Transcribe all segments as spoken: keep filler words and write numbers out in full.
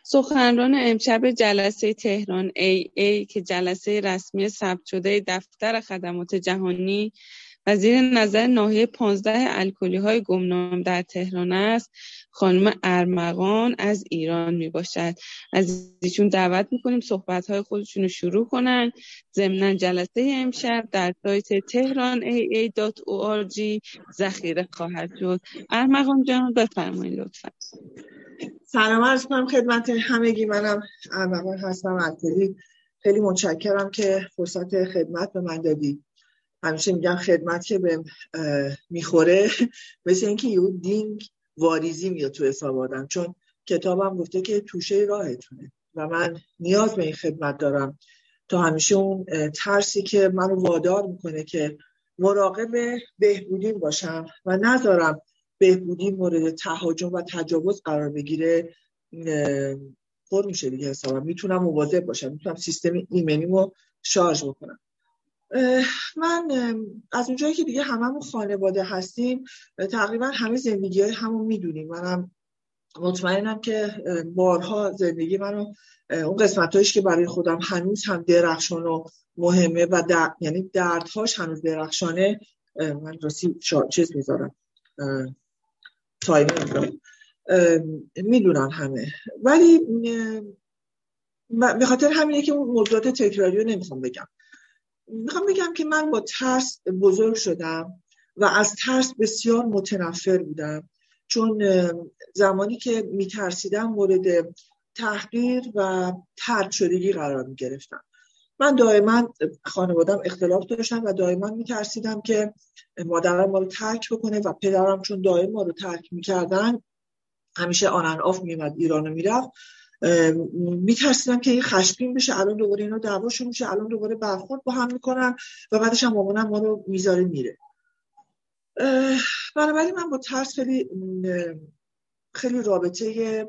سخنران امشب جلسه تهران ای ای که جلسه رسمی ثبت شده دفتر خدمات جهانی و زیر نظر ناحیه پانزده الکلی‌های گمنام در تهران است، خانم ارمغان از ایران می باشد. از ایشون دعوت می‌کنیم صحبت‌های خودشون رو شروع کنن. ضمناً جلسه امشب در سایت تهران ای ای دات او آر جی ذخیره خواهد شد. ارمغان جان بفرمایید لطفاً. سلام عرض کنم خدمت همگی. منم ارمغان هستم الکلی. خیلی متشکرم که فرصت خدمت به من دادی. همیشه میگم خدمت که به میخوره مثل اینکه یه دینگ واریزی میاد تو حساب آدم، چون کتابم گفته که توشه راهتونه و من نیاز به این خدمت دارم تا همیشه اون ترسی که منو وادار میکنه که مراقب بهبودیم باشم و نذارم بهبودی مورد تهاجم و تجاوز قرار بگیره پر میشه دیگه حسابم. میتونم مواظب باشم، میتونم سیستم ایمنیمو شارژ بکنم. من از اونجایی که دیگه هممون خانواده هستیم تقریبا همه زندگی های همون میدونیم. منم مطمئنم که بارها زندگی منو اون قسمتایش که برای خودم هنوز هم درخشان و مهمه و در... یعنی دردهاش هنوز درخشانه، من راستی شا... چیز میذارم تایمر میذارم، میدونم همه. ولی به خاطر همینه که اون موضوعات تکراری رو نمیخوام بگم. میخوام بگم که من با ترس بزرگ شدم و از ترس بسیار متنفر بودم، چون زمانی که میترسیدم مورد تحقیر و طرد شدگی قرار میگرفتم. من دائما خانوادم اختلاف داشتم و دائما میترسیدم که مادرم ما رو ترک بکنه و پدرم چون دائما ما رو ترک میکردن، همیشه آن ان آف میومد ایران رو میرفت، میترسیدم که این خشمگین بشه، الان دوباره اینا دعواشون میشه، الان دوباره برخورد با هم میکنن و بعدش هم مامانم ما رو میذاره میره. بنابراین من با ترس خیلی خیلی رابطه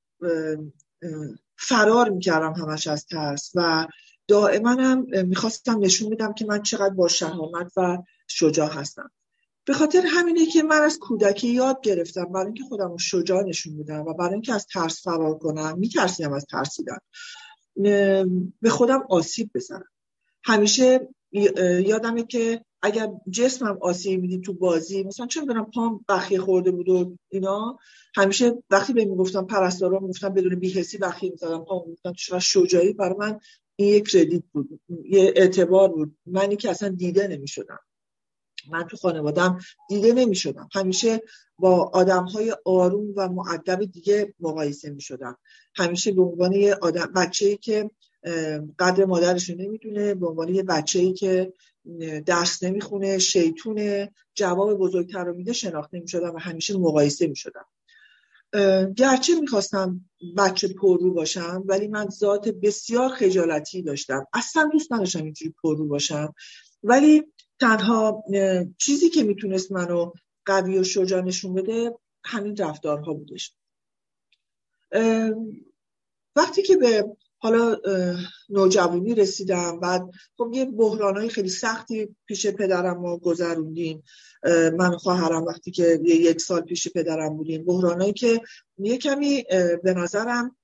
فرار میکردم همش از ترس و دائما هم میخواستم نشون بدم که من چقدر با شهامت و شجاع هستم. به خاطر همینه که من از کودکی یاد گرفتم برای اینکه خودم رو شجاع نشون بدم و برای اینکه از ترس فرار کنم، میترسیدم از ترسیدن، به خودم آسیب بزنم. همیشه یادمه که اگر جسمم آسیب میدید تو بازی، مثلا چون برم پام بخیه خورده بود و اینا، همیشه وقتی به میگفتم پرستارا میگفتم بدون بی‌حسی بخیه میزدم پام، میگفتم چرا شجاعی، برای من این یک کردیت بود، یه اعتبار بود. منی که اصلا دیده نمیشدم، من تو خانوادم دیده نمی شدم، همیشه با آدم‌های آروم و مؤدب دیگه مقایسه می شدم. همیشه به عنوان یه آدم بچه‌ای که قدر مادرش رو نمیدونه، به عنوان یه بچه‌ای که درس نمیخونه، شیطونه، جواب بزرگتر رو میده شناخته می شدم و همیشه مقایسه می شدم. گرچه میخواستم بچه پررو باشم، ولی من ذات بسیار خجالتی داشتم، اصلا دوست نداشتم اینجوری پررو باشم. ولی تنها چیزی که میتونست منو قوی و شجاع نشون بده همین رفتارها بودش. وقتی که به حالا نوجوانی رسیدم، بعد خب یه بحرانای خیلی سختی پیش پدرم ما گذروندیم، من و خواهرم وقتی که یک سال پیش پدرم بودیم، بحرانایی که یه کمی به نظرم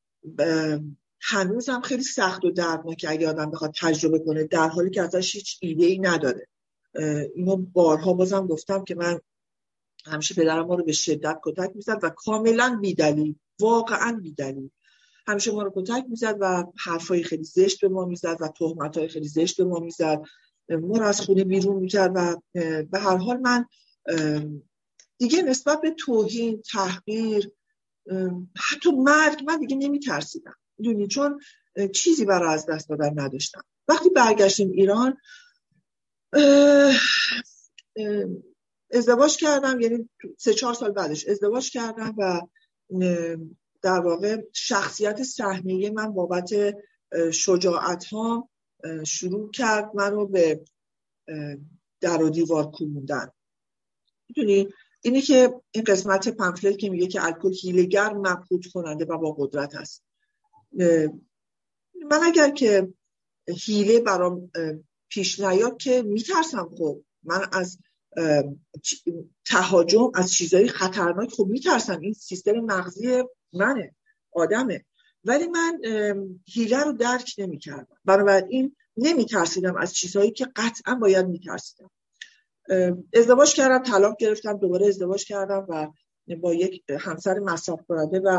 هنوزم خیلی سخت و دردناکه اگه آدم بخواد تجربه کنه، در حالی که ازش هیچ ایده‌ای نداره. اینو بارها بازم گفتم که من همیشه پدرم ما رو به شدت کتک میزد و کاملا بی‌دلیل، واقعا بی‌دلیل همیشه ما رو کتک میزد و حرفای خیلی زشت به ما میزد و تهمتای خیلی زشت به ما میزد، ما رو از خونه بیرون میکرد و به هر حال من دیگه نسبت به توهین، تحقیر، حتی مرگ من دیگه نمیترسیدم، میدونی، چون چیزی برای از دست دادن نداشتم. وقتی برگشتیم ایران اه اه ازدواج کردم، یعنی سه چهار سال بعدش ازدواج کردم و در واقع شخصیت صحنه‌ای من بابت شجاعت ها شروع کرد منو به در و دیوار کوبوندن. میدونی اینه که این قسمت پمفلت که میگه که الکل حیله‌گر، مبهوت کننده و با قدرت است. من اگر که حیله برام پیش نیاد که میترسم. خب من از تهاجم، از چیزای خطرناک خب میترسم. این سیستم مغزی منه، آدمه. ولی من حیله رو درک نمی کردم. بنابراین نمی ترسیدم از چیزهایی که قطعا باید می ترسیدم. ازدواج کردم، طلاق گرفتم، دوباره ازدواج کردم و با یک همسر مصرف کننده و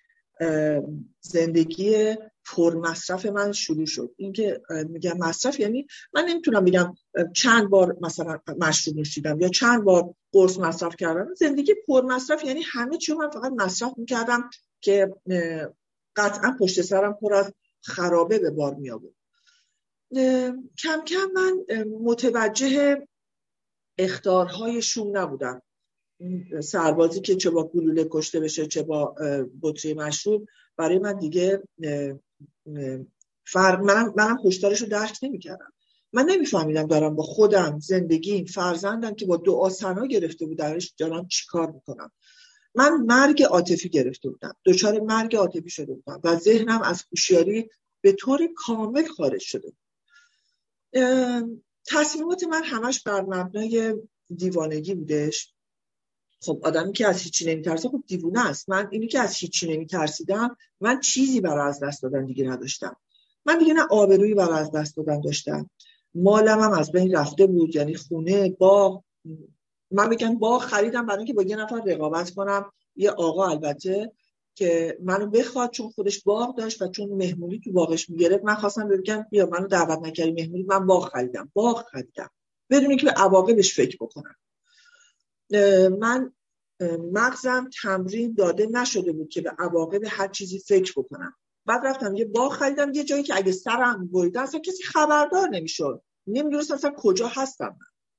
زندگی پر مصرف من شروع شد. این که میگم مصرف یعنی من نمیتونم بگم چند بار مثلا مشروب نوشیدم یا چند بار قرص مصرف کردم. زندگی پر مصرف یعنی همه چیو من فقط مصرف میکردم که قطعا پشت سرم پر از خرابه به بار می آورد. کم کم من متوجه اخطارهای شوم نبودم. سربازی که چه با گلوله کشته بشه چه با بطری مشروب برای من دیگه فرق، منم منم هشدارشو درک نمی‌کردم. من نمی‌فهمیدم دارم با خودم، زندگیم، فرزندم که با دعا ثنا گرفته بودمش دارم چیکار میکنم. من مرگ عاطفی گرفته بودم، دچار مرگ عاطفی شده بودم و ذهنم از هوشیاری به طور کامل خارج شده بود. تصمیمات من همش بر مبنای دیوانگی بودش. خب آدمی که از هیچی نمیترسه خب دیوونه است. من اینی که از هیچی نمیترسیدم، من چیزی برای از دست دادن دیگه نداشتم. من دیگه نه آبرویی برای از دست دادن داشتم، مالم هم از بین رفته بود، یعنی خونه، باغ. من میگم باغ خریدم برای اینکه با یه نفر رقابت کنم، یه آقا البته که منو بخواد چون خودش باغ داشت و چون مهمونی تو باغش میگرفت. من خواستم بگم بیا منو دعوت نکردی مهمونی، من باغ خریدم. باغ خریدم بدون اینکه به عواقبش فکر بکنم. من مغزم تمرین داده نشده بود که به عواقب هر چیزی فکر بکنم. بعد رفتم یه باغ خریدم یه جایی که اگه سرم بریده اصلا کسی خبردار نمیشد، نمیدونستم اصلا کجا هستم.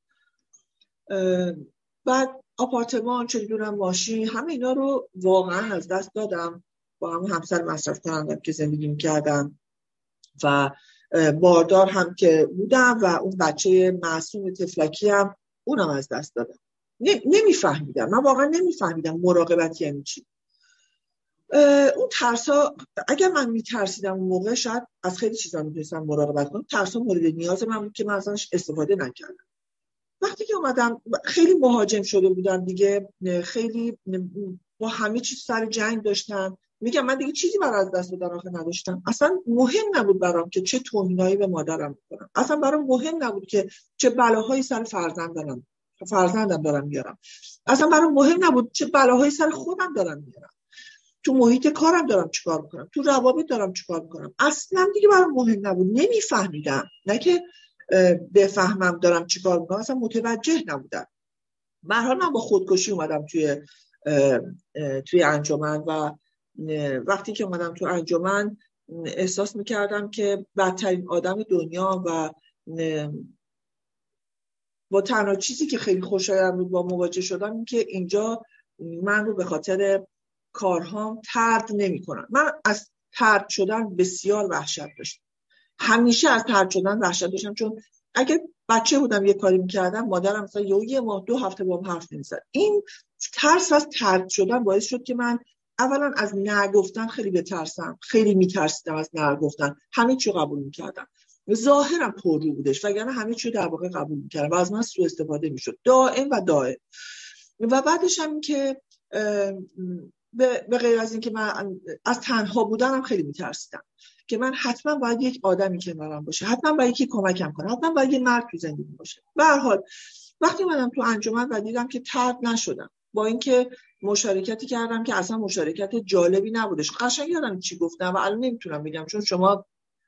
بعد آپارتمان، چه می‌دونم ماشین، همه اینا رو واقعا از دست دادم. با هم همسر مصرف کنندم که زندگی می‌کردم و باردار هم که بودم و اون بچه معصوم تفلکی هم اونم از دست دادم. نمیفهمیدم، من واقعا نمیفهمیدم مراقبت یعنی چی. اون ترسا، اگر من میترسیدم اون موقع شاید از خیلی چیزا میتونستم مراقبت کنم. ترسا مورد نیاز من بود که من ازش استفاده نکردم. وقتی که اومدم خیلی مهاجم شده بودم دیگه، خیلی با همه چیز سر جنگ داشتم. میگم من دیگه چیزی برای از دست دادن آخه نداشتم. اصلا مهم نبود برام که چه توهینایی به مادرم میکنم، اصلا برام مهم نبود که چه بلاهایی سر فرزندم فرزندم دارم میارم، اصلا برام مهم نبود چه بلاهایی سر خودم دارم میارم، تو محیط کارم دارم چیکار میکنم، تو روابط دارم چیکار میکنم. اصلا دیگه برام مهم نبود. نمیفهمیدم، نه که بفهمم دارم چیکار میکنم، اصلا متوجه نبودم. به هر حال من با خودکشی اومدم توی توی انجمن و وقتی که اومدم تو انجمن احساس میکردم که بدترین آدم دنیا و با تنها چیزی که خیلی خوشایند بود با مواجه شدم این که اینجا من رو به خاطر کارهام طرد نمی‌کنن. من از طرد شدن بسیار وحشت داشتم. همیشه از طرد شدن وحشت داشتم، چون اگه بچه بودم یه کاری می‌کردم مادرم مثلا یه, یه ماه دو هفته باهم حرف نمی‌زد. این ترس از طرد شدن باعث شد که من اولا از نگفتن خیلی بترسم، خیلی می‌ترسیدم از نگفتن، همه چی قبول می‌کردم. ظاهرم پررو بودش وگرنه همه چی در واقع قبول می‌کردم و از من سوء استفاده می‌شد دائم و دائم. و بعدش هم که به غیر از این که من از تنها بودنم خیلی می‌ترسیدم که من حتما باید یک آدمی کنارم باشه، حتما باید یکی کمکم کنه، حتما باید یه مرد تو زندگی باشه. به هر حال وقتی اومدم تو انجمن و دیدم که طرد نشدم، با اینکه مشارکتی کردم که اصلا مشارکت جالبی نبودش، قشنگ یادم چی گفتم و الان نمیتونم بگم چون شما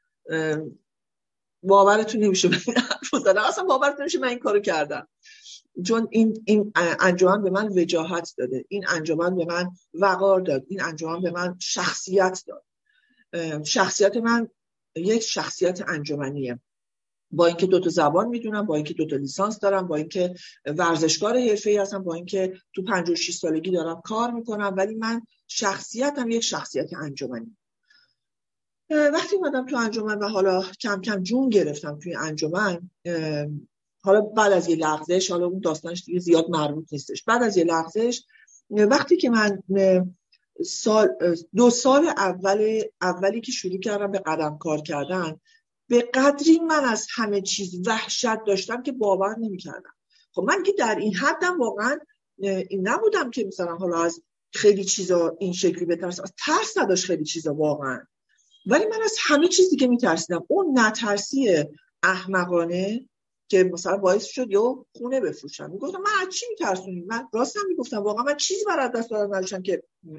باورتون نمیشه من اصلا باورتون نمیشه من این کارو کردم، چون این این انجمن به من وجاهت داده، این انجمن به من وقار داد، این انجمن به من شخصیت داد. شخصیت من یک شخصیت انجمنیه، با اینکه دو تا زبان میدونم، با اینکه دو تا لیسانس دارم، با اینکه ورزشکار حرفه‌ای هستم، با اینکه تو پنجاه و شش سالگی دارم کار میکنم، ولی من شخصیتم یک شخصیت انجمنی. وقتی اومدم تو انجمن و حالا کم کم جون گرفتم توی انجمن، حالا بعد از یه لغزش، حالا اون داستانش دیگه زیاد مربوط نیستش، بعد از یه لغزش وقتی که من سال دو سال اول اولی که شروع کردم به قدم کار کردن، به قدری من از همه چیز وحشت داشتم که باور نمی‌کردم. خب من که در این حدم واقعا این نبودم که مثلا حالا از خیلی چیزا این شکلی بترسم، ترس نداشت خیلی چیزا واقعا، ولی من از همه چیز دیگه میترسیدم. اون نترسی احمقانه که مثلا باعث شد یا خونه بفروشم. میگفتم من از چی میترسونی؟ من راستم میگفتم واقعا من چیزی برای دست دادن نداشتم که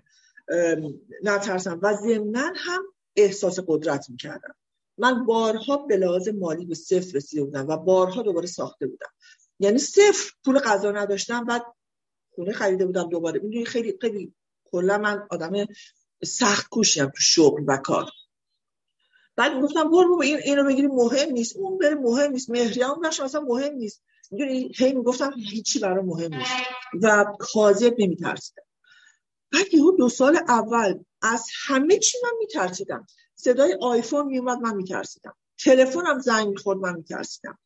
نترسم. و ضمناً هم احساس قدرت میکردم. من بارها به لحاظ مالی به صفر رسیده بودم و بارها دوباره ساخته بودم. یعنی صفر پول غذا نداشتم، بعد خونه خریده بودم دوباره. میدونی خیلی خیلی کلا من آدم سخت کوشیم تو شغل و کار. بعد گفتم برو بابا این اینو بگیری مهم نیست، اون بره مهم نیست، مهریه‌ام باشه اصلا مهم نیست. میدونی هی میگفتم هیچی برام مهم نیست و کاذب نمیترسیدم. بعد یهو دو سال اول از همه چی من میترسیدم. صدای آیفون میومد من میترسیدم، تلفنم زنگ میخورد من میترسیدم،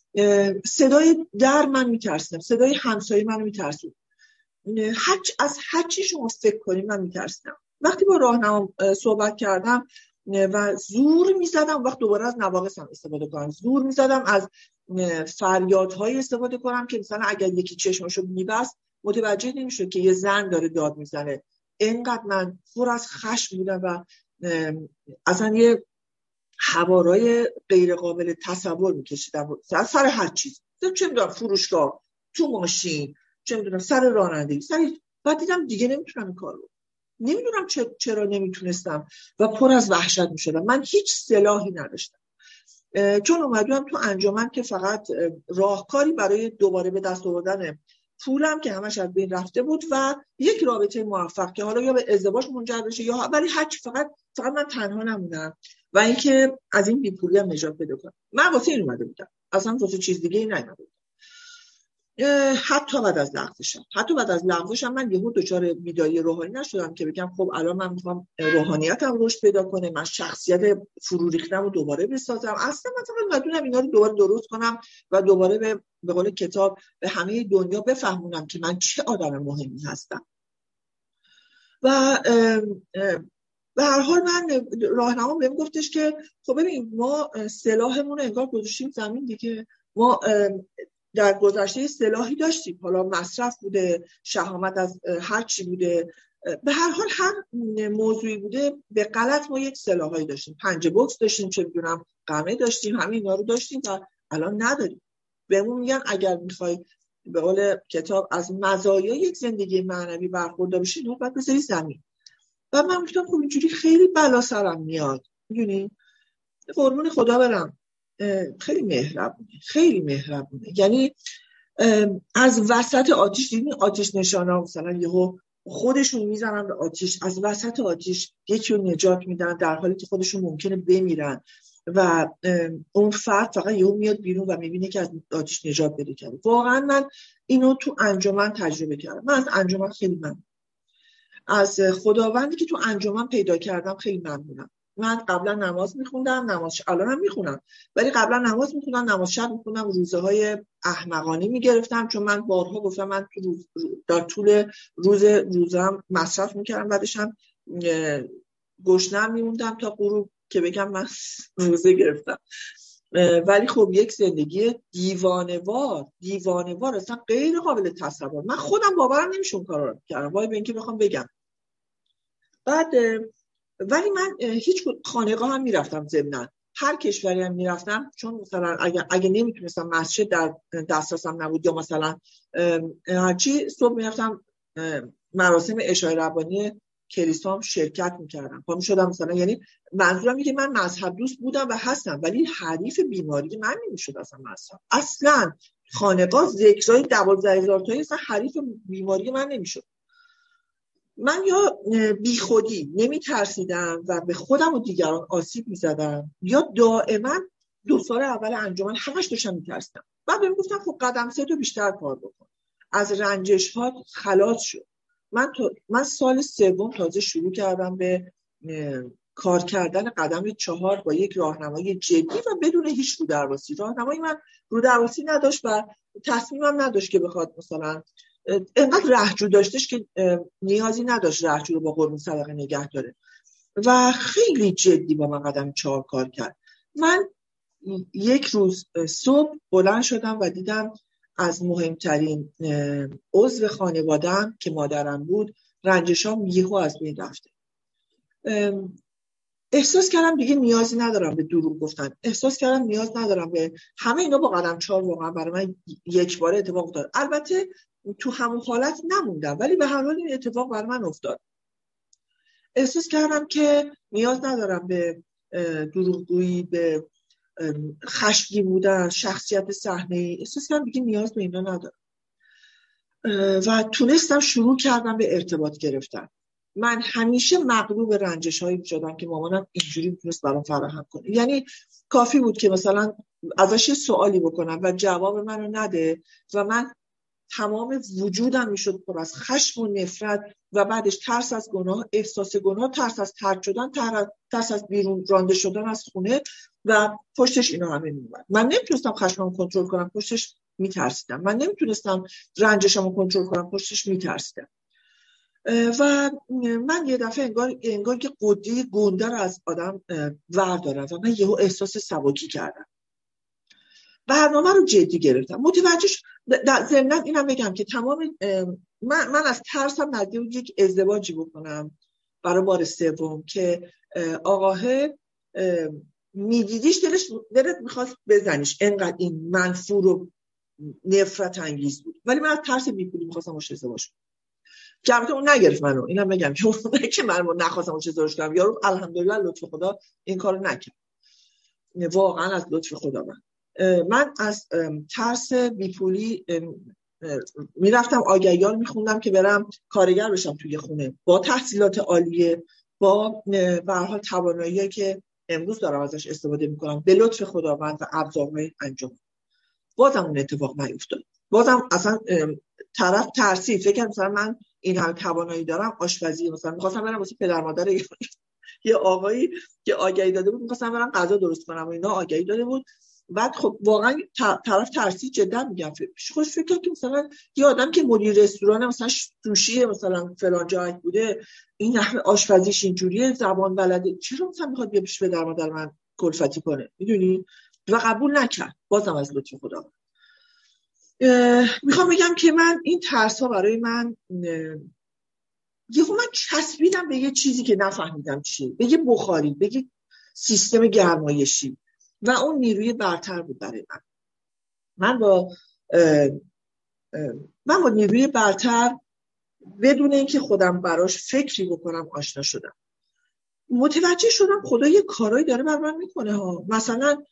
صدای در من میترسیدم، صدای همسایه من میترسید. هر از هر چی شما فکر کنید من میترسیدم. وقتی با راهنما صحبت کردم و زور میزدم، وقت دوباره از نواقصم استفاده کنم، زور میزدم از فریادهای استفاده کنم که مثلا اگر یکی چشمشو میبست متوجه نمیشد که یه زن داره داد میزنه. اینقدر من پر از خشم بودم و اصلا یه هوارای غیر قابل تصور میکشیدم سر هر چیز، چه میدونم فروشگاه، تو ماشین، چه میدونم سر رانندگی، سر. بعد دیدم دیگه نمیتونم این کار رو، نمیدونم چرا نمیتونستم و پر از وحشت میشدم. من هیچ سلاحی نداشتم، چون اومدم تو انجمن که فقط راهکاری برای دوباره به دست آوردن پولم که همش از بین رفته بود و یک رابطه موفق که حالا یا به ازدواج منجر بشه یا ولی هرچی، فقط فقط من تنها نمونم و اینکه از این بیپولی هم نجات پیدا کنم. من واسه این اومده بودم، اصلا واسه چیز دیگه ای نیومده بودم. حتی بعد از لغزشم حتی بعد از لغزشم من یهو دچار بیداری روحانی نشدم که بگم خب الان من میخوام روحانیتم رشد پیدا کنه، من شخصیت فرو ریختم رو دوباره بسازم. اصلا من فقط مدونم اینا رو دوباره درست کنم و دوباره به به قول کتاب به همه دنیا بفهمونم که من چه آدم مهمی هستم. و به هر حال من راهنمام بهم گفتش که خب ببین ما سلاحمون رو انگار گذاشتیم زمین دیگه. ما در گذشته سلاحی داشتیم، حالا مصرف بوده، شهامت از هر چی بوده، به هر حال هر موضوعی بوده به غلط ما یک سلاحی داشتیم، پنجه بوکس داشتیم، چه میدونم قمه داشتیم، همه اینا رو داشتیم و الان نداریم. بهمون میگن اگر میخوای به قول کتاب از مزایای یک زندگی معنوی برخوردار بشی نو باید بذاری زمین. و من گفتم خب اینجوری خیلی بلا سرم میاد. میدونی قربون خدا برم، خیلی مهربونه، خیلی مهربونه. یعنی از وسط آتیش، دیدین آتیش نشانا مثلا یهو خودشون میزنن به آتیش، از وسط آتیش یکی رو نجات میدن در حالی که خودشون ممکنه بمیرن و اون فرد فقط یهو میاد بیرون و میبینه که از آتیش نجات پیدا کرده. واقعا من اینو تو انجمن تجربه کردم. من از انجمن خیلی ممنونم، از خداوندی که تو انجمن پیدا کردم خیلی ممنونم. من قبلا نماز میخوندم، نماز الان هم میخونم، ولی قبلا نماز میخوندم، نماز شب میخوندم، روزه های احمقانه میگرفتم چون من بارها گفتم من تو روز در طول روز روزم مصرف میکردم، بعدش هم گشنه میموندم تا غروب که بگم من روزه گرفتم. ولی خب یک زندگی دیوانه‌وار دیوانه‌وار اصلا غیر قابل تصور. من خودم باورم نمیشه اون کارا رو کردم، وای به اینکه بخوام بگم. بعد ولی من هیچ خانقاه هم میرفتم، ضمناً هر کشوری هم میرفتم، چون مثلا اگه اگه نمیتونستم مسجد در دسترسم نبود یا مثلا هرچی، صبح میرفتم مراسم عشای ربانی کلیسا شرکت میکردم. پا میشدم مثلا، یعنی منظورم اینه که من مذهب دوست بودم و هستم، ولی حریف بیماری من نمیشد اصلا. مذهب اصلا خانقاه ذکرای دوازده هزار تایی اصلا حریف بیماری من نمیشد. من یا بی خودی نمی ترسیدم و به خودم و دیگران آسیب می زدم، یا دائما دو سال اول انجمن همش داشتم می ترسیدم. بعد بهم گفتم خب قدم سه تو بیشتر کار بکن، از رنجش ها خلاص شد. من تو من سال سوم تازه شروع کردم به کار کردن قدم چهار با یک راهنمای جدی و بدون هیچ رو درواسی. راهنمای من رو درواسی نداشت و تصمیمم نداشت که بخواد مثلا اینقدر رهجو داشتش که نیازی نداشت رهجو رو با قربون صدقه نگه داره و خیلی جدی با من قدم چهار کار کرد. من یک روز صبح بلند شدم و دیدم از مهمترین عضو خانواده‌ام که مادرم بود رنجشام یهو از بین رفته. احساس کردم دیگه نیازی ندارم به دروغ گفتن، احساس کردم نیاز ندارم به همه اینا. با قدم چهار واقعا برای من یک باره اتفاق افتاد. البته تو همون حالت نموندم، ولی به هر حال این اتفاق برای من افتاد. احساس کردم که نیاز ندارم به دروغگویی، به خشمگین بودن، شخصیت صحنه‌ای. احساس کردم دیگه نیاز به اینا ندارم و تونستم شروع کردم به ارتباط گرفتن. من همیشه مغلوب رنجش‌هایی می‌شدم که مامانم اینجوری میتونست برام فراهم کنه. یعنی کافی بود که مثلا ازش یه سوالی بکنم و جواب منو نده و من تمام وجودم میشد پر از خشم و نفرت و بعدش ترس از گناه، احساس گناه، ترس از طرد شدن، ترس از بیرون رانده شدن از خونه و پشتش اینا همه میومد. من نمیتونستم خشممو کنترل کنم، پشتش میترسیدم. من نمیتونستم رنجشمو کنترل کنم، پشتش میترسیدم. و من یه دفعه انگار انگار که قدی گنده رو از آدم وردارم و من یهو احساس سبکی کردم. برنامه رو جدی گرفتم. متوجه شدم. ضمن اینم بگم که تمام من من از ترسم نزدیک یک ازدواجی بکنم برای بار سوم که آقاه میدیدیش دلش دلت میخواست بزنیش، انقدر این منفور و نفرت انگیز بود. ولی من از ترس بیپولی میخواستم باشه ازدواج کنم. که البته اون نگرفت منو. اینم بگم که اون که من نخواستم باشه ازدواج کنم، یارو الحمدلله لطف خدا این کارو نکرد. واقعا از لطف خدا. من من از ترس بیپولی میرفتم آگهیار میخوندم که برم کارگر بشم توی خونه با تحصیلات عالیه، با به هر حال توانایی‌ای که امروز دارم ازش استفاده میکنم به لطف خداوند و ابزارهای انجام. بازم اون اتفاق نیفتاد. بازم اصلا طرف ترسید، فکر کنم مثلا من این همه توانایی دارم آشپزی، مثلا می‌خواستم برم واسه پدر مادر یه آقایی که آگهی داده بود می‌خواستم برم غذا درست کنم و اینا آگهی داده بود. بعد خب واقعا طرف ترسید، جدا میگم. خوش فکر که مثلا یه آدم که مدیر رستوران مثلا سوشی مثلا فلان جای بوده، این همه آشپزیش اینجوریه، زبان بلده، چرا مثلا میخواد بیا پیش پدر مادر من کلفتی کنه؟ میدونی؟ و قبول نکرد. بازم از لطف خدا. میخوام بگم که من این ترس ها برای من یهو من چسبیدم به یه چیزی که نفهمیدم چیه، به یه بخاری، به یه سیستم گرمایشی و اون نیروی برتر بود برای من. من با اه اه من با نیروی برتر بدون اینکه خودم براش فکری بکنم آشنا شدم. متوجه شدم خدا یه کارایی داره بر من میکنه ها. مثلا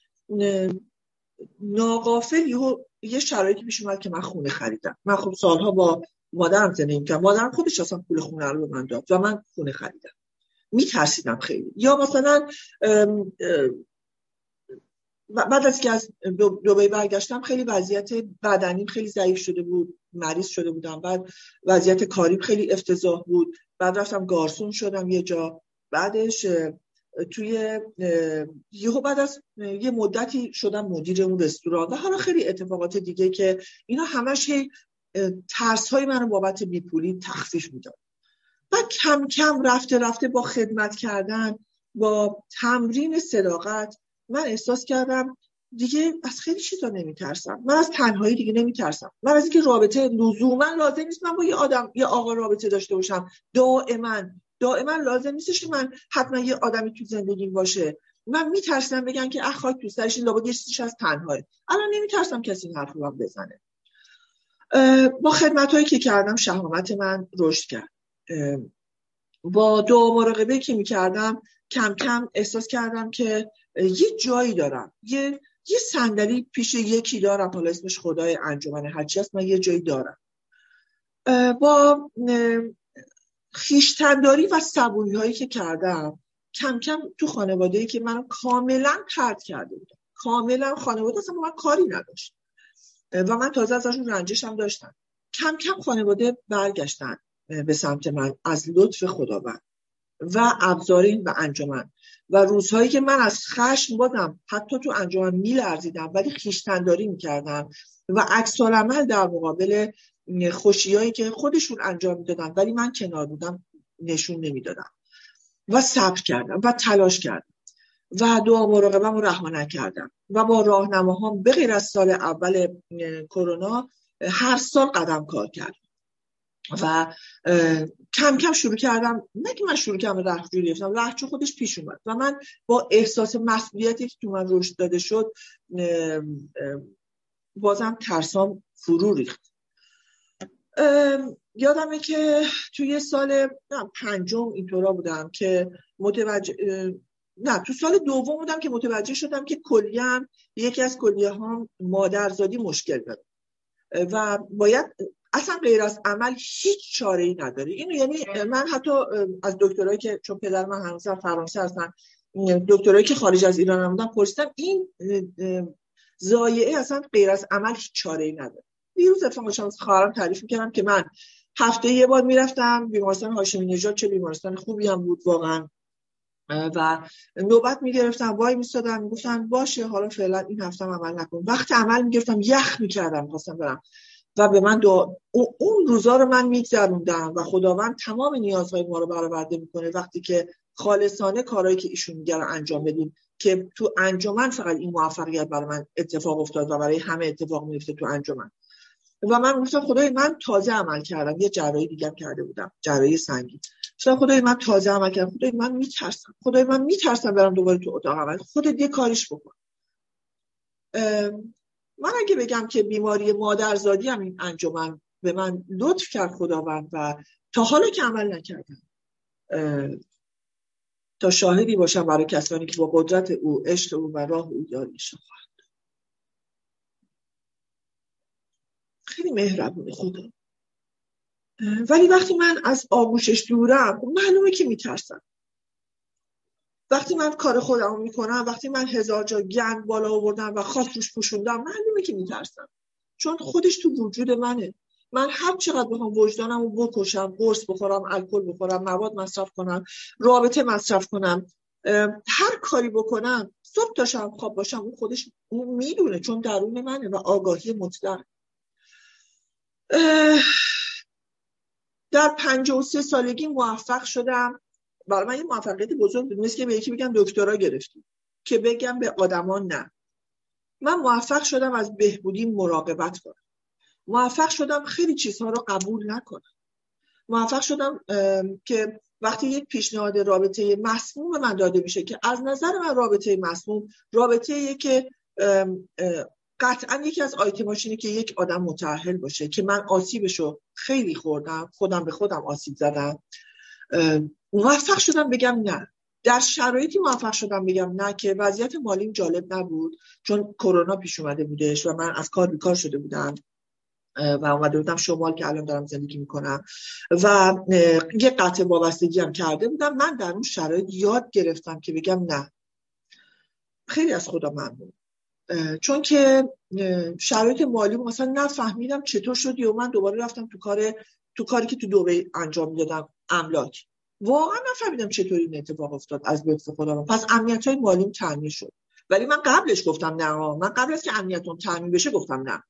ناغافل یه شرایطی پیش اومد که من خونه خریدم. من خب سالها با مادرم زندگی می‌کردم. مادرم خودش اصلا پول خونه رو به من داد و من خونه خریدم. میترسیدم خیلی. یا مثلا ام ام بعد از که از دبی برگشتم خیلی وضعیت بدنیم خیلی ضعیف شده بود، مریض شده بودم. بعد وضعیت کاریم خیلی افتضاح بود. بعد رفتم گارسون شدم یه جا. بعدش توی یهو بعد از یه مدتی شدم مدیر اون رستوران و حالا خیلی اتفاقات دیگه که اینا همش ترس‌های منو بابت بیپولی تخفیف میداد. بعد کم کم رفته رفته با خدمت کردن، با تمرین صداقت، من احساس کردم دیگه از خیلی چیزا نمیترسم. من از تنهایی دیگه نمیترسم. من از اینکه رابطه لزوما لازم نیست من با یه آدم یه آقا رابطه داشته باشم. دائما دائما لازم نیستش که من حتما یه آدمی تو زندگیم باشه. من میترسم بگن که اخ خاک تو سرش، این لابد یه چیزیش از تنهایی. الان نمیترسم کسی این حرفو بهم بزنه. با خدمتایی که کردم شهامت من رشد کرد. با دعا مراقبه که میکردم کم کم احساس کردم که یه جایی دارم، یه یه صندلی پیش یکی دارم، حالا اسمش خدای انجمن هرچی هست، من یه جایی دارم. با خویشتن‌داری و صبوری هایی که کردم کم کم تو خانواده‌ای که منو کاملا طرد کرده بودم، کاملا خانواده اصلا با من کاری نداشت و من تازه ازشون رنجشم داشتم، کم کم خانواده برگشتن به سمت من از لطف خداوند و ابزارین و انجمن. و روزهایی که من از خشم بودم حتی تو انجمن میلرزیدم ولی خویشتن‌داری میکردم و عکس العمل در مقابل خوشیایی که خودشون انجام میدادن ولی من کنار بودم نشون نمیدادم و صبر کردم و تلاش کردم و دعا مراقبه‌ام رو رها نکردم و با راهنماهام به غیر از سال اول کرونا هر سال قدم کار کردم. و کم کم شروع کردم، نه که من شروع کردم رهجویی گرفتم، رهجو خودش پیش اومد و من با احساس مسئولیتی که تو من رشد داده شد بازم ترسام فرو ریخت. یادمه که توی سال پنجم اینطورا بودم که متوجه نه تو سال دوم بودم که متوجه شدم که کلیه‌ام یکی از کلیه ها مادرزادی مشکل داره و باید اصلا غیر از عمل هیچ چاره‌ای نداره. اینو یعنی من حتی از دکترایی که چون پدر من هنوز فرانسه هستن، دکترایی که خارج از ایران هم بودن پرسیدم این ضایعه اصلا غیر از عمل هیچ چاره‌ای نداره. دیروز اتفاقا از خواهرم تعریف می‌کردم که من هفته یه بار میرفتم بیمارستان هاشمی نژاد، چه بیمارستان خوبی هم بود واقعا، و نوبت میگرفتم وای میستادم میگفتن باشه حالا فعلا این هفته عمل نکن. وقتی عمل میگرفتم یخ میکردم خواستم برم و به من دو... اون روزا رو من میگذروندم و خداوند تمام نیازهای ما رو برآورده میکنه وقتی که خالصانه کارهایی که ایشون میگه رو انجام بدیم، که تو انجمن فقط این موفقیت برای من اتفاق افتاد و برای همه اتفاق میفته تو انجمن. و من گفتم خدای من تازه عمل کردم، یه جراحی دیگه کرده بودم، جراحی سنگین. گفتم خدای من تازه عمل کردم، خدای من میترسم، خدای من میترسم برم دوباره تو اتاق عمل، خودت یه کاریش بکن. من اگه بگم که بیماری مادرزادی هم این انجمن به من لطف کرد خداوند و تا حالا که عمل نکردم تا شاهدی باشم برای کسانی که با قدرت او، عشق او و راه او یار میشن. خیلی مهربونه خدا. ولی وقتی من از آغوشش دورم معلومه که میترسم. وقتی من کار خودمو میکنم، وقتی من هزار جا گند بالا آوردم و خاک روش پوشوندم، معلومه که میترسم، چون خودش تو وجود منه. من هر چقدر بخوام وجدانمو بکشم، قرص بخورم، الکل بخورم، مواد مصرف کنم، رابطه مصرف کنم، هر کاری بکنم، صبح تا شب خواب باشم، اون خودش اون میدونه، چون درون منه و آگاهی مطلق. در پنجاه و سه سالگی موفق شدم. برای من یه موفقیت بزرگ بود، مثل که به یکی بگم دکترا گرفتیم که بگم به آدما نه. من موفق شدم از بهبودی مراقبت کنم، موفق شدم خیلی چیزها رو قبول نکنم، موفق شدم که وقتی یک پیشنهاد رابطه مسموم من داده میشه که از نظر من رابطه مسموم رابطه‌ایه که قطعا یکی از آیتماش اینه که یک آدم متأهل باشه، که من آسیبشو خیلی خوردم، خودم به خودم آسیب زدم. موفق شدم بگم نه. در شرایطی موفق شدم بگم نه که وضعیت مالیم جالب نبود، چون کرونا پیش اومده بودش و من از کار بیکار شده بودم و اومده بودم شمال که الان دارم زندگی میکنم و یه قطع وابستگی هم کرده بودم. من در اون شرایط یاد گرفتم که بگم نه. خیلی از خدا ممنون، چون که شرایط مالی مثلا نفهمیدم چطور شد و من دوباره رفتم تو کار تو کاری که تو دبی انجام میدادم، املاک. واقعا نفهمیدم چطور این اتفاق افتاد از لطف خدا. پس امنیت‌های مالیم تامین شد، ولی من قبلش گفتم نه. من قبل از که امنیتم تامین بشه گفتم نه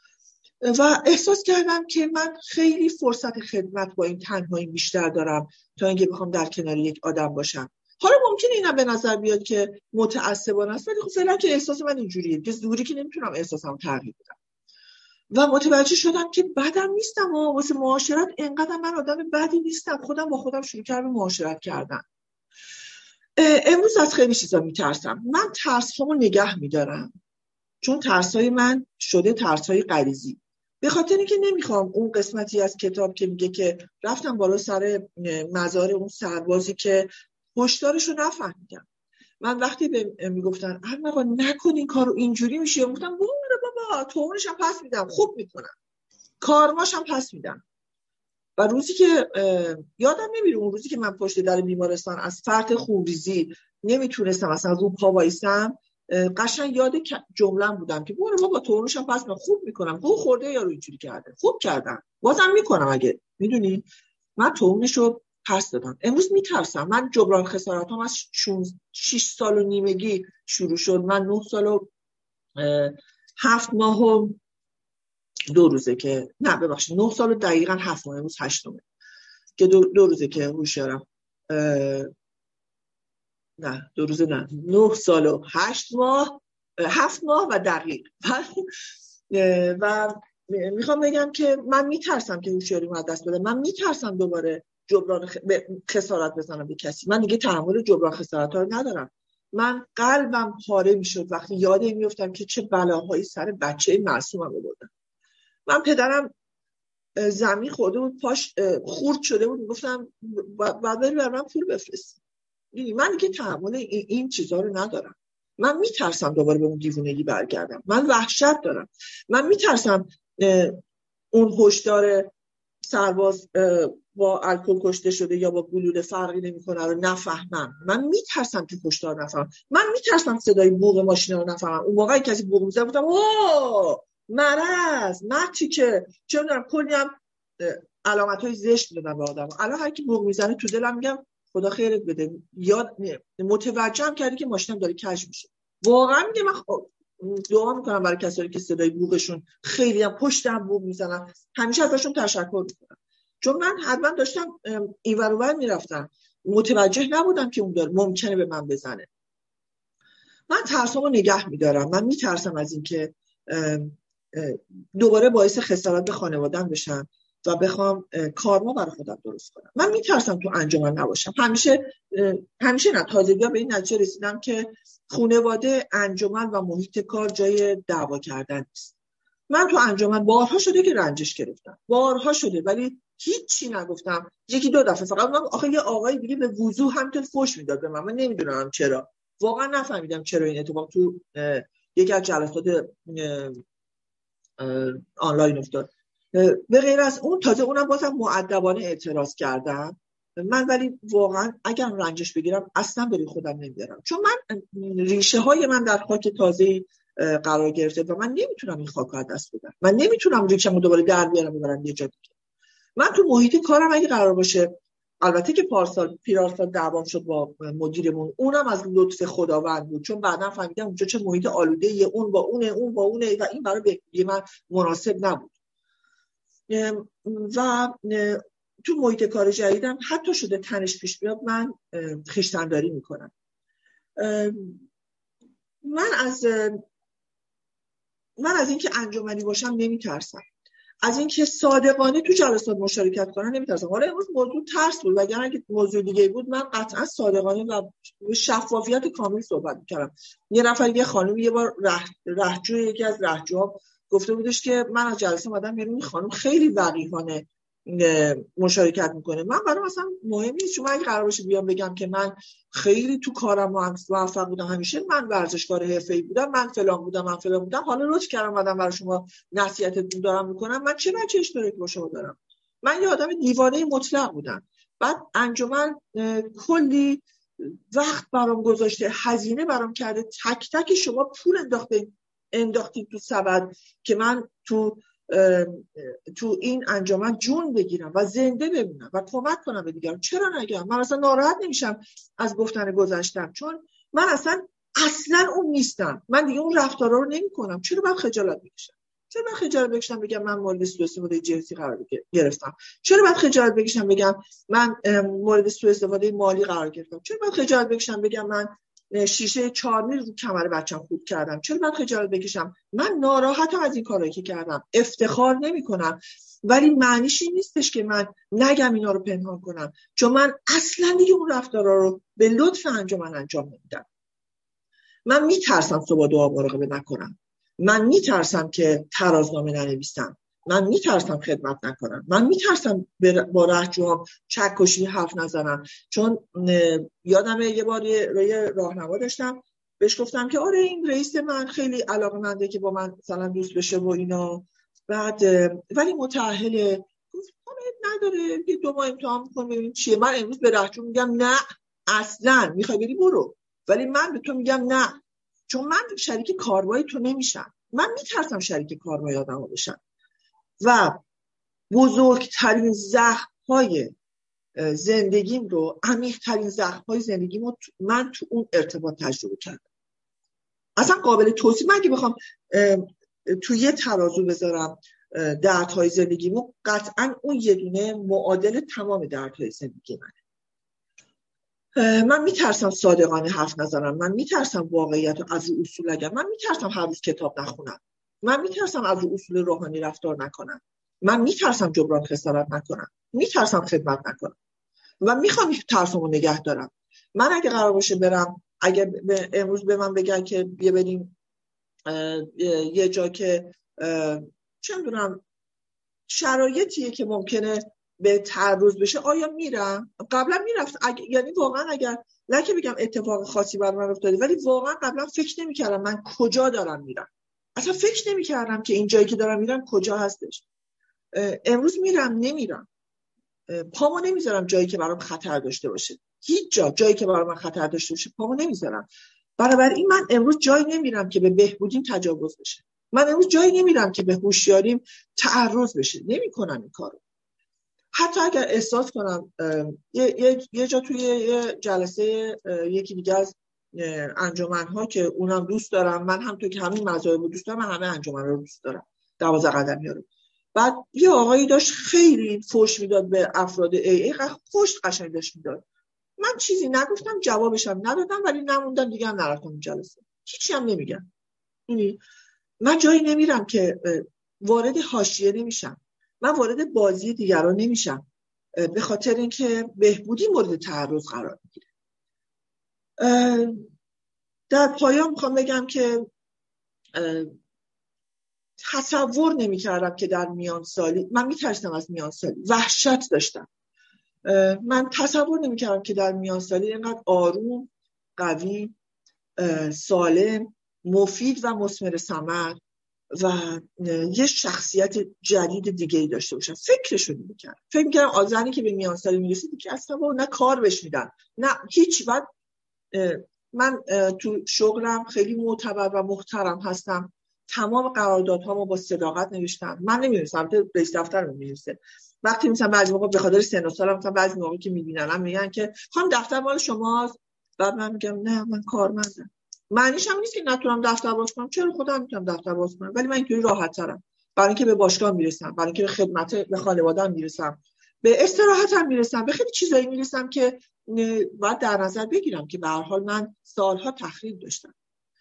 و احساس کردم که من خیلی فرصت خدمت با این تنهایی بیشتر دارم تا اینکه بخوام در کنار یک آدم باشم. حالا ممکنه اینم به نظر بیاد که متعصبانه است، ولی خب فعلا که احساس من اینجوریه که زوری که نمیتونم احساسمو تغییر بدم و متوجه شدم که بدم نیستم و واسه معاشرت اینقدر من آدم بدی نیستم. خودم با خودم شروع کردم معاشرت کردن. امروز از خیلی چیزا میترسم. من ترسامو نگه میدارم، چون ترسای من شده ترسای غریزی، به خاطر اینکه نمیخوام اون قسمتی از کتاب که میگه که رفتم بالا سر مزار اون سربازی که هشدارشو نفهمیدم. من وقتی به میگفتن آقا نکن این کارو اینجوری میشه، گفتم برو بابا، تومنش هم پس میدم، خوب میکنم، کارماش هم پس میدم. و روزی که یادم نمیره اون روزی که من پشت در بیمارستان از فرط خونریزی نمیتونستم اصلا رو پا وایسم، قشنگ یاد جمله‌ام بودم که برو بابا تومنش هم پس میدم، خوب میکنم. گو خورده یارو اینجوری کرده، خوب کردم، بازم میکنم. اگه میدونی من تومنشو پس دادم. امروز میترسم. من جبران خسارتام از شش سال و نیمگی شروع شد. من نه سال و هفت ماه و دو روزه که نه ببخشید نه سال و دقیقاً هفت ماه، امروز هشتمه که دو, دو روزه که هوشیارم. نه دو روزه نه نه سال و هشت ماه هفت ماه و دقیق و میخوام بگم که من میترسم که هوشیاریمو از دست بدم. من میترسم دوباره جبران خ... خسارت بزنم به کسی. من دیگه تحمل جبران خسارت ها رو ندارم. من قلبم پاره میشد وقتی یاد این میافتم که چه بلاهایی سر بچه معصومم آوردن. من پدرم زمین خورده بود، پاش خورد شده بود، میگفتم بعد بری برام پول بفرست. من دیگه تحمل این, این چیزا رو ندارم. من میترسم دوباره به اون دیوونگی برگردم. من وحشت دارم. من میترسم اون هشدار سرباز با الکل کشته شده یا با گلوله فرقی نمیکنه رو نفهمم. من میترسم که هشدار نفهمم. من میترسم صدای بوق ماشین رو نفهمم. اون موقعی کسی بوق میزنه گفتم اوه مرض مچی که چه میدونم کلی هم علامت‌های زشت میدادم به آدم. الان هر کی بوق میزنه تو دلم میگم خدا خیرت بده. یاد متوجهم کردی که ماشینم داره کج میشه. واقعا میگم من دعا میکنم برای کسایی که صدای بوقشون خیلی هم پشتم بوق میزنن، همیشه ازشون تشکر میکنم. چون من حتما داشتم این ور اون ور میرفتم، متوجه نبودم که اون داره ممکنه به من بزنه. من ترسامو نگه میدارم. من میترسم از این که دوباره باعث خسارت به خانواده‌ام بشم و بخوام کارما برای خودم درست کنم. من میترسم تو انجمن نباشم. همیشه همیشه نه تازگی به این نتیجه رسیدم که خانواده، انجمن و محیط کار جای دعوا کردن نیست. من تو انجمن بارها شده که رنجش گرفتم، بارها شده، ولی هیچی نگفتم. یکی دو دفعه فقط من آخه یه آقای دیگه به وضوح همینطور فحش میداد به من. من نمیدونم چرا، واقعا نفهمیدم چرا این اتفاق تو یکی از جلسات آنلاین افتاد. به غیر از اون تازه اونم بازم مؤدبانه اعتراض کردم من، ولی واقعا اگر رنجش بگیرم اصلا بری خودم نمیارم، چون من ریشه های من در خاک تازه قرار گرفته و من نمیتونم این خاک رو دست بدم. من نمیتونم ریشه‌مو دوباره در بیارم ببرم یه جا دیگه. من تو محیط کارم اگه قرار باشه، البته که پارسال پیرارسال دعوام شد با مدیرمون، اونم از لطف خداوند بود، چون بعداً فهمیدم اونجا چه محیط آلوده‌ایه، اون با اونه اون با اونه و این برای بهبودی من مناسب نبود. و تو محیط کار جدیدم حتی شده تنش پیش بیاد من خویشتن‌داری میکنم. من از من از اینکه انجمنی باشم نمیترسم، از اینکه صادقانه تو جلسات مشارکت کنم نمیترسم. حالا امروز موضوع ترس بود، وگرنه اگه موضوع دیگه بود من قطعا صادقانه و شفافیت کامل صحبت میکردم. یه نفر یه خانم یه بار ره رهجو یکی از رهجوها گفته بودش که من از جلسه اومدم بیرون، این خانم خیلی وقیحانه مشارکت میکنه. من برام اصلا مهم نیست، چون اگه قرار باشه بیام بگم که من خیلی تو کارم موفق بودم، همیشه من ورزشکار حرفه‌ای بودم، من فلان بودم من فلان بودم، حالا لطف کردم اومدم برای شما نصیحتتون دارم میکنم، من چه بچه اشتراک با شما دارم؟ من یه آدم دیوانه مطلق بودم. بعد انجمن کلی وقت برام گذاشته، هزینه برام کرده، تک تک شما پول انداخته انداختید تو سبد که من تو تو این انجمن جون بگیرم و زنده بمونم و کمک کنم به دیگران. چرا نگم؟ من اصلا ناراحت نمیشم از گفتن گذشتم، چون من اصلا اصلا اون نیستم. من دیگه اون رفتارا رو نمیکنم. چرا باید خجالت بکشم؟ چرا باید خجالت بکشم بگم من مورد سوء استفاده جنسی قرار گرفتم؟ چرا باید خجالت بکشم بگم من مورد سوء استفاده مالی قرار گرفتم؟ چرا باید خجالت بکشم بگم من شیشه چهار میل رو کمر بچه‌م خورد کردم؟ چرا باید خجالت بکشم؟ من ناراحتم از این کارایی که کردم، افتخار نمی‌کنم، ولی معنیش این نیستش که من نگم اینا رو پنهان کنم، چون من اصلا دیگه اون رفتارا رو به لطف انجمن انجام نمیدم. من میترسم صبح دعا مراقبه نکنم، من میترسم که ترازنامه ننویسم، من میترسم خدمت نکنم، من میترسم با رهجوام چکشی حرف نزنم. چون یادمه یه بار یه راهنما داشتم، بهش گفتم که آره این رئیس من خیلی علاقه‌منده که با من مثلا دوست بشه و اینا، بعد ولی متأهله. گفت نداره یه دو ماه امتحان می‌کنم ببین چیه. من امروز به رهجو میگم نه اصلا، میخوای بری برو، ولی من به تو میگم نه، چون من شریک کاروای تو نمیشم. من میترسم شریک کاروای آدم‌ها بشم و بزرگترین زخم‌های زندگیم رو، عمیق‌ترین زخم‌های زندگیم رو من تو اون ارتباط تجربه کردم. اصلا قابل توصیف، من اگه بخوام تو یه ترازو بذارم دردهای زندگیمو، قطعا اون یه دونه معادل تمام دردهای زندگی منه. من میترسم صادقانه حرف نزنم، من میترسم واقعیت رو از اصول نگم، من میترسم هر روز کتاب نخونم، من میترسم از اصول روحانی رفتار نکنم، من میترسم جبران خسارت نکنم، میترسم خدمت نکنم و میخوام ترسمو نگه دارم. من اگه قرار باشه برم، اگه امروز به من بگن که بیا بریم یه جا که چه میدونم شرایطیه که ممکنه به تعرض بشه، آیا میرم؟ قبلا میرفت اگه، یعنی واقعا اگر نه که بگم اتفاق خاصی بر من افتاده، ولی واقعا قبلا فکر نمی‌کردم من کجا دارم میرم، اصلا فکر نمی‌کردم که این جایی که دارم میرم کجا هستش. امروز میرم نمیرم، پامو نمیذارم جایی که برام خطر داشته باشه، هیچ جا جایی که برام خطر داشته باشه پامو نمیذارم. بنابراین من امروز جایی نمیرم که به بهبودیم تجاوز بشه، من امروز جایی نمیرم که به هوشیاریم تعرض بشه، نمی‌کنم این کارو. حتی اگر احساس کنم یه, یه،, یه جا توی یه جلسه یکی دیگه از انجمن‌ها که اونم دوست دارم، من هم توی که همین مذاهب رو دوست دارم، من همه انجمن رو دوست دارم، دوازده قدمی رو. بعد یه آقایی داشت خیلی فوش میداد به افراد ای ای، فوش قشنگ داشت میداد. من چیزی نگفتم، جوابشم ندادم، ولی نموندم دیگه، هم نرفتم اون جلسه، هیچی هم نمیگم. یعنی من جایی نمیرم که وارد حاشیه نمیشم، من وارد بازی دیگران نمیشم، به خاطر اینکه بهبودی مورد تعرض قرار میگیره. در پایان میخوام بگم که تصور نمیکردم که در میان سالی، من میترسم از میان سالی، وحشت داشتم، من تصور نمیکردم که در میان سالی اینقدر آروم، قوی، سالم، مفید و مثمر ثمر و یه شخصیت جدید دیگه ای داشته باشم. فکرشو نمی‌کردم. فکر می‌کردم آذانی که به میان سالی میرسید که اصلا نه کار بهش میدن نه هیچ. بعد من تو شغلم خیلی معتبر و محترم هستم، تمام قراردادهامو با صداقت نوشتم. من نمی‌نویسم، رئیس دفتر می‌نویسه. وقتی مثلا بعضی موقع به خاطر سن و سالم، مثلا بعضی موقع که می‌بیننم میگن که خانم دفتر مال شماست، بعد من میگم نه من کارمندم. معنیش هم نیست که نتونم دفتر باز کنم، چرا خودم میتونم دفتر باز کنم، ولی من اینطوری راحت ترم، برای اینکه به باشگاه میرسم، برای اینکه به خدمت به خانواده‌ام میرسم، به استراحتم میرسم، به خیلی چیزایی میرسم که باید در نظر بگیرم که به هر حال من سالها تخریب داشتم.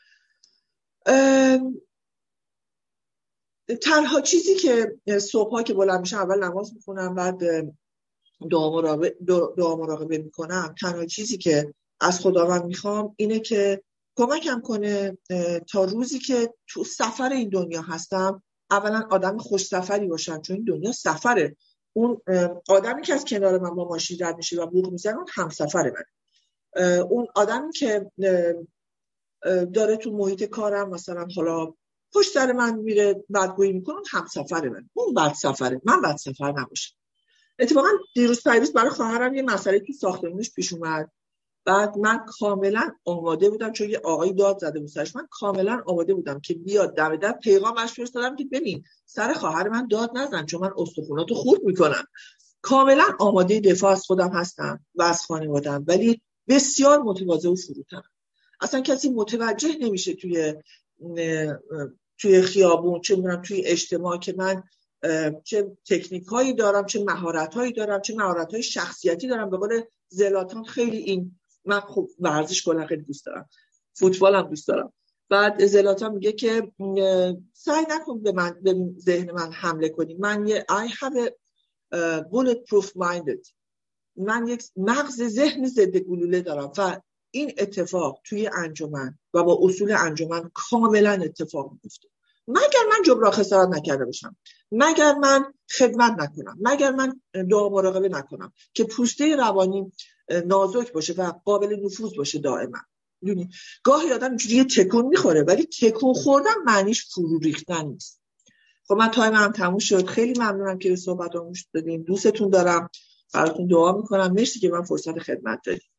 تنها چیزی که صبح‌ها که بلند میشم اول نماز میخونم، بعد دعا مراقبه دعا مراقبه میکنم، تنها چیزی که از خداوند میخوام اینه که کمکم کنه تا روزی که تو سفر این دنیا هستم اولا آدم خوش سفری باشم، چون این دنیا سفره. اون آدمی که از کنار من با ماشین رد میشه و بوق میزنه اون همسفر من. اون آدمی که داره تو محیط کارم مثلا حالا پشت سر من میره بدگویی میکنه اون همسفر من، اون بد سفره، من بد سفر نباشم. اتفاقا دیروز پیروز برای خواهرم یه مسئله تو ساختمونش پیش اومد، بعد من کاملا آماده بودم، چون یه آقای داد زده بود سرش، من کاملا آماده بودم که بیاد دم در پیغامش فرستادم که ببین سر خواهر من داد نزن چون من استخوناتو خورد میکنم. کاملا آماده دفاع از خودم هستم و از خانواده‌ام، ولی بسیار متواضع و فروتنم. اصلا کسی متوجه نمیشه توی توی خیابون، چه میدونم توی اجتماع، که من چه تکنیک هایی دارم، چه مهارت هایی دارم، چه مهارت های شخصیتی دارم. به قول زلاتان خیلی این، من خوب ورزش کنم خیلی دوست دارم، فوتبال هم دوست دارم. بعد زلاتان میگه که سعی نکن به من به ذهن من حمله کنی، من یه I have a uh, bulletproof minded، من یک مغز ذهن ضد گلوله دارم و این اتفاق توی انجمن و با اصول انجمن کاملا اتفاق میفته. مگر من جبران خسارت نکرده باشم، مگر من خدمت نکنم، مگر من دعا مراقبه نکنم که پوسته روانی نازک باشه و قابل نفوذ باشه دائما. یعنی گاهی آدم اینجوری تکون میخوره، ولی تکون خوردن معنیش فرو ریختن نیست. خب من تایم هم تموم شد، خیلی ممنونم که صحبتامو گوش دادین، دوستتون دارم، براتون دعا میکنم، مرسی که من فرصت خدمت دادید.